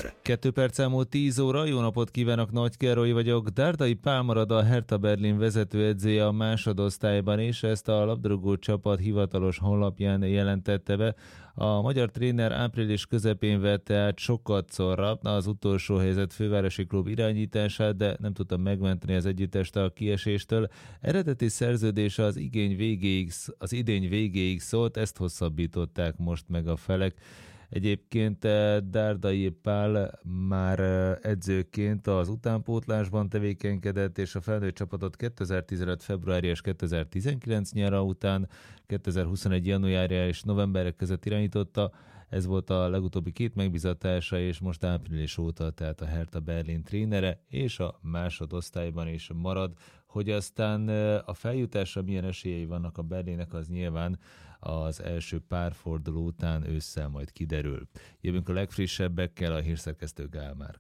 2 perc elmúlt 10 óra, jó napot kívánok, Nagy Károly vagyok. Dárdai Pál marad a Hertha Berlin vezetőedzője a másodosztályban, és ezt a labdarúgó csapat hivatalos honlapján jelentette be. A magyar tréner április közepén vette át sokadszorra az utolsó helyzet fővárosi klub irányítását, de nem tudta megmenteni az együttest a kieséstől. Eredeti szerződése az idény végéig szólt, ezt hosszabbították most meg a felek. Egyébként Dárdai Pál már edzőként az utánpótlásban tevékenykedett, és a felnőtt csapatot 2015. februárja és 2019 nyára után 2021. januárja és novemberek között irányította. Ez volt a legutóbbi 2 megbizatása, és most április óta, tehát a Hertha Berlin trénere, és a másodosztályban is marad. Hogy aztán a feljutásra milyen esélyei vannak a Berlinnek, az nyilván az első pár forduló után ősszel majd kiderül. Jövünk a legfrissebbekkel, a hírszerkesztő Gál Márk.